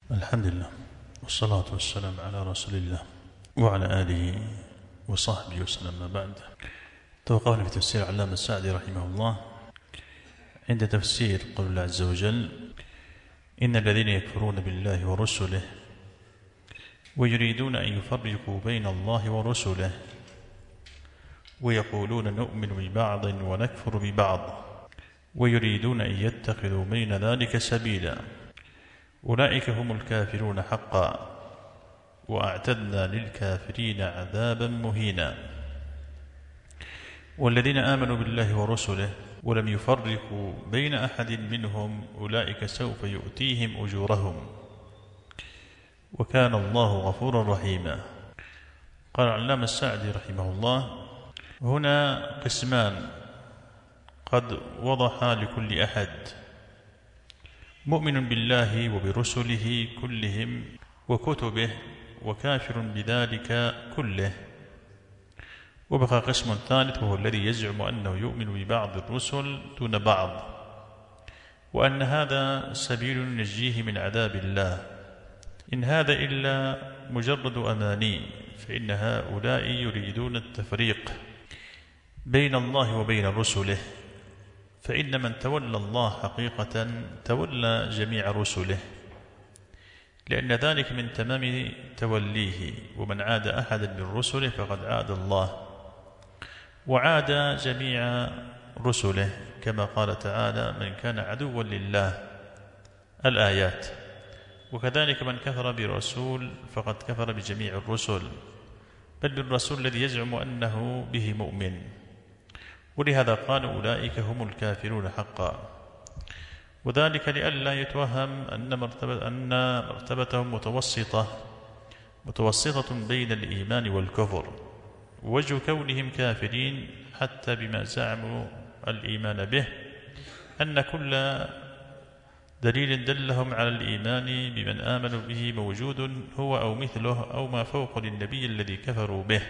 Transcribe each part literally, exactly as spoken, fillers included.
الحمد لله والصلاة والسلام على رسول الله وعلى آله وصحبه وسلم. ما بعد، توقفنا في تفسير علامة السعدي رحمه الله عند تفسير قول الله عز وجل: إن الذين يكفرون بالله ورسله ويريدون أن يفرقوا بين الله ورسله ويقولون نؤمن ببعض ونكفر ببعض ويريدون أن يتخذوا بين ذلك سبيلا أولئك هم الكافرون حقا وأعتدنا للكافرين عذابا مهينا. والذين آمنوا بالله ورسله ولم يفرقوا بين أحد منهم أولئك سوف يؤتيهم أجورهم وكان الله غفورا رحيما. قال العلامة السعدي رحمه الله: هنا قسمان قد وضح لكل أحد: مؤمن بالله وبرسله كلهم وكتبه وكافر بذلك كله. وبقى قسم ثالث وهو الذي يزعم أنه يؤمن ببعض الرسل دون بعض، وأن هذا سبيل ينجيه من عذاب الله، إن هذا إلا مجرد أماني، فإن هؤلاء يريدون التفريق بين الله وبين رسله، فإن من تولى الله حقيقة تولى جميع رسله، لأن ذلك من تمام توليه، ومن عاد أحدا من رسله فقد عاد الله وعاد جميع رسله، كما قال تعالى: من كان عدوا لله، الآيات. وكذلك من كفر برسول فقد كفر بجميع الرسل، بل بالرسول الذي يزعم أنه به مؤمن. ولهذا قال: أولئك هم الكافرون حقا، وذلك لئلا يتوهم أن مرتبة أن مرتبتهم متوسطة متوسطة بين الإيمان والكفر، ووجه كونهم كافرين حتى بما زعموا الإيمان به أن كل دليل دلهم على الإيمان بمن آمنوا به موجود هو أو مثله أو ما فوق للنبي الذي كفروا به.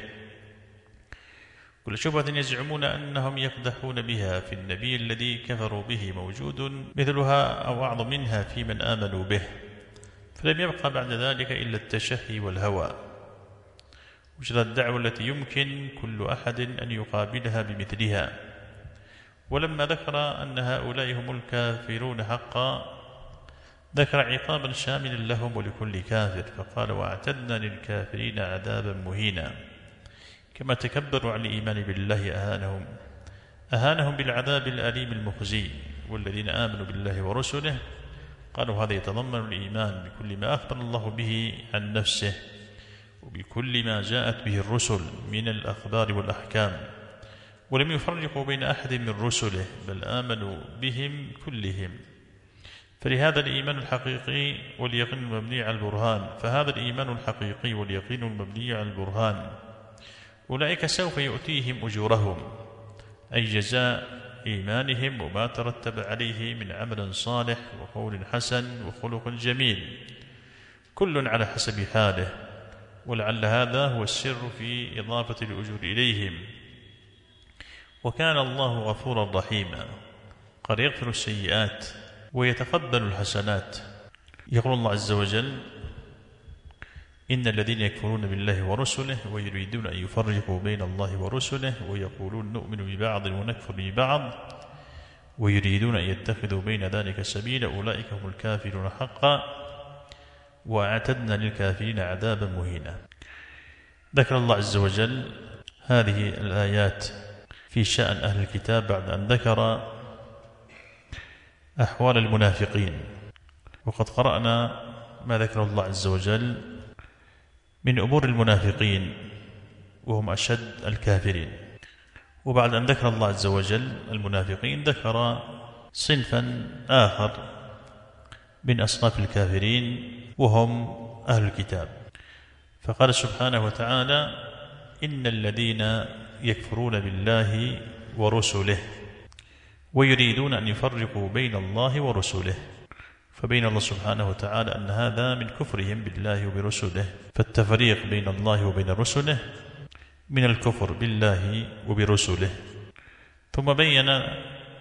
كل شبهة يزعمون أنهم يقدحون بها في النبي الذي كفروا به موجود مثلها أو أعظم منها في من آمنوا به، فلم يبقى بعد ذلك إلا التشهي والهوى، وجرى الدعوة التي يمكن كل أحد أن يقابلها بمثلها. ولما ذكر أن هؤلاء هم الكافرون حقا ذكر عقابا شاملا لهم ولكل كافر، فقال: وأعتدنا للكافرين عذابا مهينا. كما تكبروا عن الإيمان بالله أهانهم أهانهم بالعذاب الأليم المخزي. والذين آمنوا بالله ورسله قالوا هذا يتضمن الإيمان بكل ما أخبر الله به عن نفسه وبكل ما جاءت به الرسل من الأخبار والأحكام، ولم يفرقوا بين أحد من رسله، بل آمنوا بهم كلهم. فلهذا الإيمان الحقيقي واليقين المبني على البرهان فهذا الإيمان الحقيقي واليقين المبني على البرهان أولئك سوف يؤتيهم أجورهم، أي جزاء إيمانهم وما ترتب عليه من عمل صالح وقول حسن وخلق جميل، كل على حسب حاله. ولعل هذا هو السر في إضافة الأجور إليهم. وكان الله غفورا رحيما، قد يغفر السيئات ويتقبل الحسنات. يقول الله عز وجل: إن الذين يكفرون بالله ورسله ويريدون أن يفرقوا بين الله ورسله ويقولون نؤمن ببعض ونكفر ببعض ويريدون أن يتخذوا بين ذلك سبيلا أولئك هم الكافرون حقا وأعتدنا للكافرين عذابا مهينا. ذكر الله عز وجل هذه الآيات في شأن أهل الكتاب بعد أن ذكر أحوال المنافقين، وقد قرأنا ما ذكر الله عز وجل من أمور المنافقين وهم أشد الكافرين. وبعد أن ذكر الله عز وجل المنافقين ذكر صنفا آخر من أصناف الكافرين وهم أهل الكتاب، فقال سبحانه وتعالى: إن الذين يكفرون بالله ورسله ويريدون أن يفرقوا بين الله ورسله. فبين الله سبحانه وتعالى أن هذا من كفرهم بالله وبرسله، فالتفريق بين الله وبين رسله من الكفر بالله وبرسله. ثم بين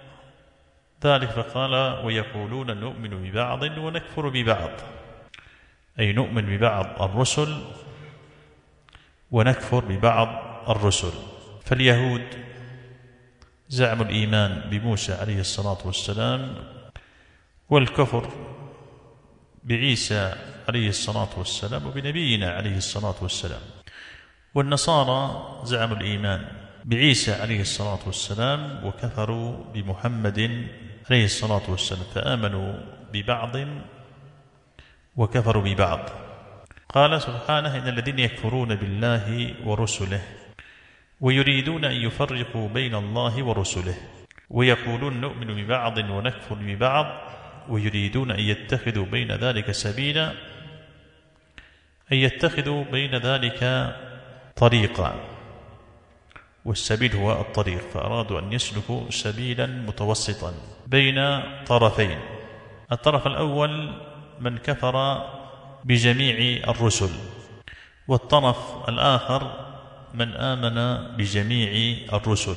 ذلك فقال: ويقولون نؤمن ببعض ونكفر ببعض. أي نؤمن ببعض الرسل ونكفر ببعض الرسل. فاليهود زعموا الإيمان بموسى عليه الصلاة والسلام والكفر بعيسى عليه الصلاة والسلام وبنبينا عليه الصلاة والسلام. والنصارى زعموا الإيمان بعيسى عليه الصلاة والسلام وكفروا بمحمد عليه الصلاة والسلام، فآمنوا ببعض وكفروا ببعض. قال سبحانه: إن الذين يكفرون بالله ورسله ويريدون أن يفرقوا بين الله ورسله ويقولون نؤمن ببعض ونكفر ببعض ويريدون أن يتخذوا بين ذلك سبيلا، أن يتخذوا بين ذلك طريقا، والسبيل هو الطريق، فأرادوا أن يسلكوا سبيلا متوسطا بين طرفين. الطرف الأول من كفر بجميع الرسل، والطرف الآخر من آمن بجميع الرسل.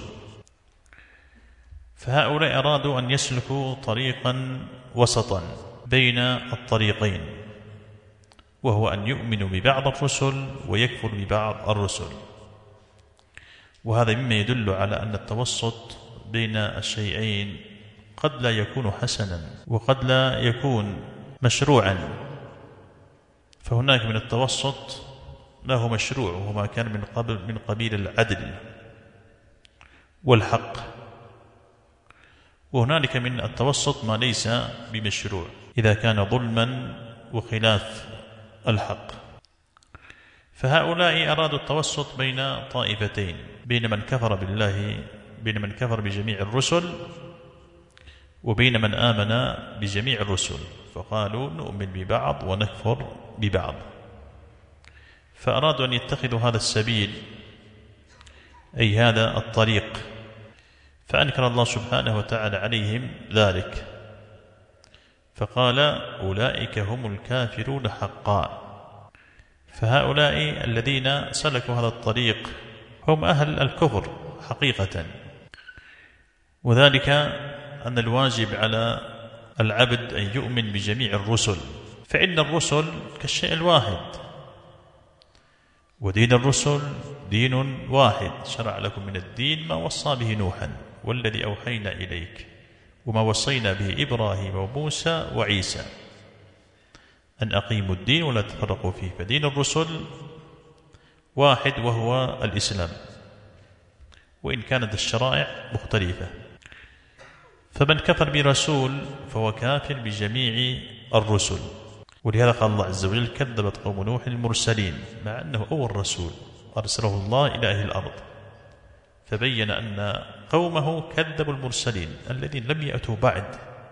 فهؤلاء أرادوا أن يسلكوا طريقا وسطا بين الطريقين، وهو أن يؤمنوا ببعض الرسل ويكفر ببعض الرسل. وهذا مما يدل على أن التوسط بين الشيئين قد لا يكون حسنا وقد لا يكون مشروعا، فهناك من التوسط ما هو مشروع وهو ما كان من قبل من قبيل العدل والحق، وهنالك من التوسط ما ليس بمشروع إذا كان ظلما وخلاف الحق. فهؤلاء أرادوا التوسط بين طائفتين، بين من كفر بالله، بين من كفر بجميع الرسل وبين من آمن بجميع الرسل، فقالوا نؤمن ببعض ونكفر ببعض. فأرادوا أن يتخذوا هذا السبيل، أي هذا الطريق، فأنكر الله سبحانه وتعالى عليهم ذلك، فقال أولئك هم الكافرون حقا. فهؤلاء الذين سلكوا هذا الطريق هم أهل الكفر حقيقة، وذلك أن الواجب على العبد أن يؤمن بجميع الرسل، فإن الرسل كالشيء الواحد، ودين الرسل دين واحد. شرع لكم من الدين ما وصى به نوحا والذي أوحينا إليك وما وصينا به إبراهيم وموسى وعيسى أن أقيموا الدين ولا تفرقوا فيه. فدين الرسل واحد وهو الإسلام، وإن كانت الشرائع مختلفة. فمن كفر برسول فهو كافر بجميع الرسل، ولهذا قال الله عز وجل: كذبت قوم نوح المرسلين، مع أنه أول رسول أرسله الله إلى أهل الأرض، فبين أن قومه كذبوا المرسلين الذين لم يأتوا بعد،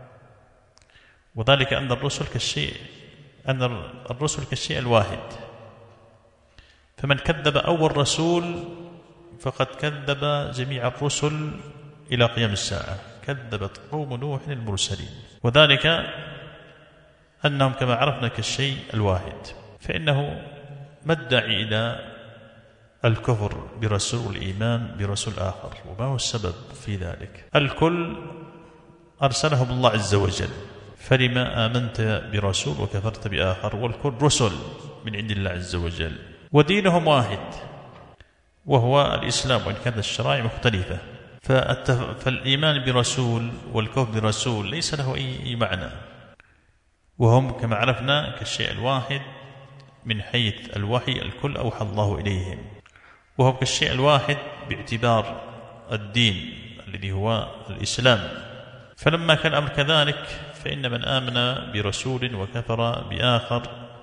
وذلك أن الرسل كالشيء أن الرسل كالشيء الواحد. فمن كذب أول رسول فقد كذب جميع الرسل إلى قيام الساعة. كذبت قوم نوح المرسلين، وذلك أنهم كما عرفنا كالشيء الواحد. فإنه مدعي إلى الكفر برسول والإيمان برسول آخر، وما هو السبب في ذلك؟ الكل أرسلهم الله عز وجل، فلما آمنت برسول وكفرت بآخر؟ والكل رسل من عند الله عز وجل، ودينهم واحد وهو الإسلام، وإن كانت الشرائع مختلفة. فالإيمان برسول والكفر برسول ليس له أي معنى، وهم كما عرفنا كالشيء الواحد من حيث الوحي، الكل أوحى الله إليهم، وهم كالشيء الواحد باعتبار الدين الذي هو الإسلام. فلما كان الأمر كذلك فإن من آمن برسول وكفر بآخر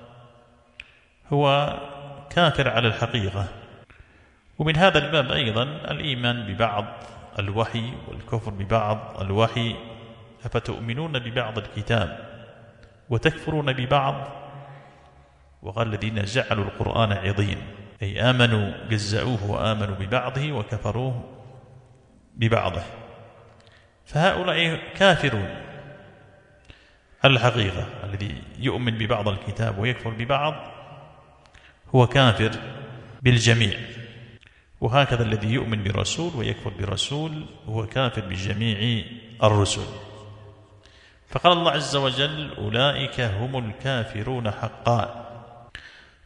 هو كافر على الحقيقة. ومن هذا الباب أيضا الإيمان ببعض الوحي والكفر ببعض الوحي. أفتؤمنون ببعض الكتاب وتكفرون ببعض؟ وقال الذين جعلوا القرآن عضين، أي آمنوا جزأوه وآمنوا ببعضه وكفروه ببعضه. فهؤلاء كافرون على الحقيقة. الذي يؤمن ببعض الكتاب ويكفر ببعض هو كافر بالجميع، وهكذا الذي يؤمن برسول ويكفر برسول هو كافر بجميع الرسل. فقال الله عز وجل: أولئك هم الكافرون حقا.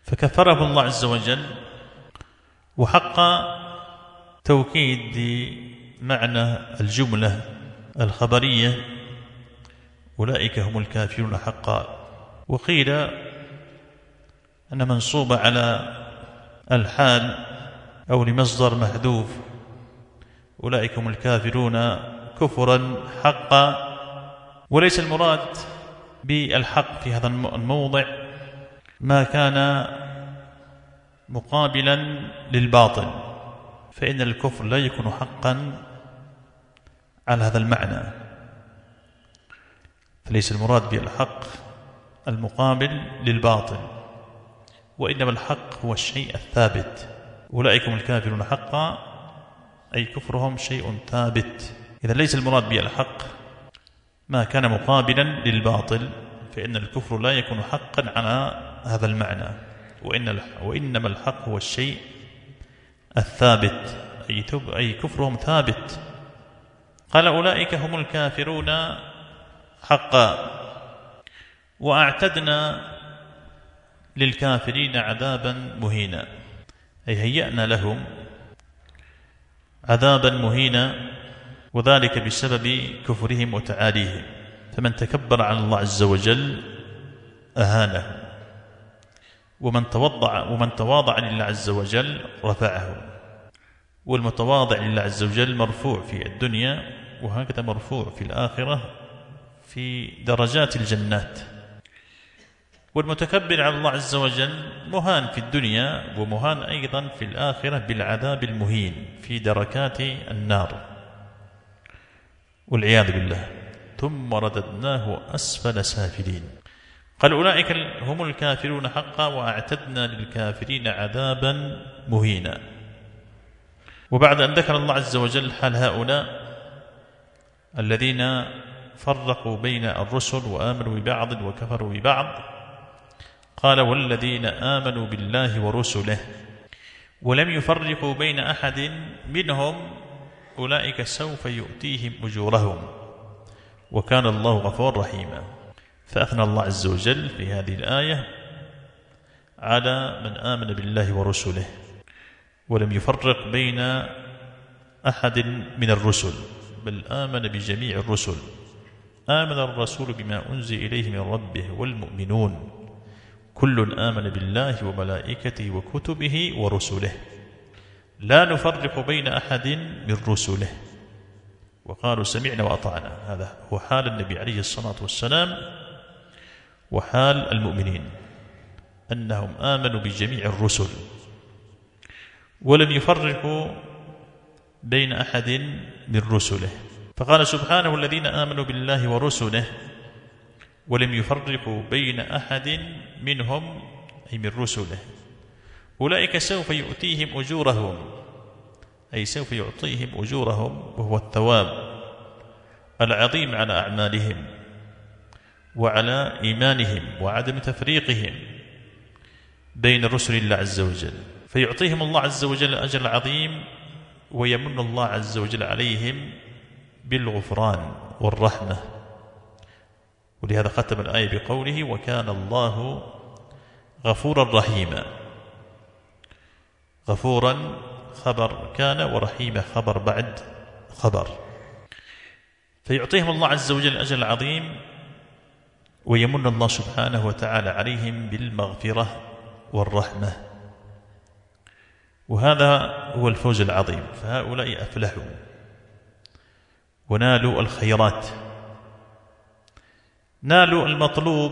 فكفرهم الله عز وجل، وحق توكيد معنى الجملة الخبرية أولئك هم الكافرون حقا. وقيل أن منصوب على الحال أو لمصدر محذوف أولئك هم الكافرون كفرا حقا، وليس المراد بالحق في هذا الموضع ما كان مقابلا للباطل، فإن الكفر لا يكون حقا على هذا المعنى، فليس المراد بالحق المقابل للباطل، وإنما الحق هو الشيء الثابت. أولئك هم الكافرون حقا أي كفرهم شيء ثابت. إذا ليس المراد بالحق ما كان مقابلا للباطل، فإن الكفر لا يكون حقا على هذا المعنى، وإن وإنما الحق هو الشيء الثابت، أي, أي كفرهم ثابت. قال أولئك هم الكافرون حقا وأعتدنا للكافرين عذابا مهينا، أي هيأنا لهم عذابا مهينا، وذلك بسبب كفرهم وتعاليهم. فمن تكبر على الله عز وجل أهانه، ومن تواضع ومن تواضع لله عز وجل رفعه، والمتواضع لله عز وجل مرفوع في الدنيا وهكذا مرفوع في الآخرة في درجات الجنات، والمتكبر على الله عز وجل مهان في الدنيا ومهان أيضا في الآخرة بالعذاب المهين في دركات النار والعياذ بالله. ثم رددناه أسفل سافلين. قال أولئك هم الكافرون حقا وأعتدنا للكافرين عذابا مهينا. وبعد أن ذكر الله عز وجل حال هؤلاء الذين فرقوا بين الرسل وآمنوا ببعض وكفروا ببعض، قال والذين آمنوا بالله ورسله ولم يفرقوا بين أحد منهم أولئك سوف يؤتيهم أجورهم وكان الله غفورا رحيما. فأثنى الله عز وجل في هذه الآية على من آمن بالله ورسله ولم يفرق بين أحد من الرسل، بل آمن بجميع الرسل. آمن الرسول بما أنزل إليه من ربه والمؤمنون كل آمن بالله وملائكته وكتبه ورسله لا نفرق بين أحد من رسله وقالوا سمعنا وأطعنا. هذا هو حال النبي عليه الصلاة والسلام وحال المؤمنين، أنهم آمنوا بجميع الرسل ولم يفرقوا بين أحد من رسله. فقال سبحانه الذين آمنوا بالله ورسله ولم يفرقوا بين أحد منهم أي من رسله أولئك سوف يؤتيهم أجورهم، أي سوف يعطيهم أجورهم وهو الثواب العظيم على أعمالهم وعلى إيمانهم وعدم تفريقهم بين رسل الله عز وجل، فيعطيهم الله عز وجل أجر عظيم ويمن الله عز وجل عليهم بالغفران والرحمة. ولهذا ختم الآية بقوله وكان الله غفورا رحيما. غفورا خبر كان ورحيمة خبر بعد خبر، فيعطيهم الله عز وجل أجر العظيم ويمن الله سبحانه وتعالى عليهم بالمغفرة والرحمة، وهذا هو الفوز العظيم. فهؤلاء أفلحوا ونالوا الخيرات، نالوا المطلوب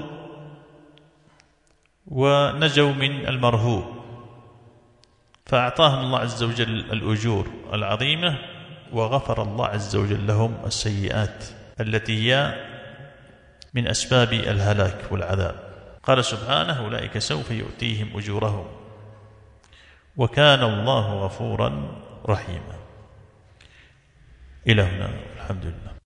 ونجوا من المرهوب، فأعطاهم الله عز وجل الأجور العظيمة وغفر الله عز وجل لهم السيئات التي هي من أسباب الهلاك والعذاب. قال سبحانه أولئك سوف يؤتيهم أجورهم وكان الله غفورا رحيما. إلى هنا الحمد لله.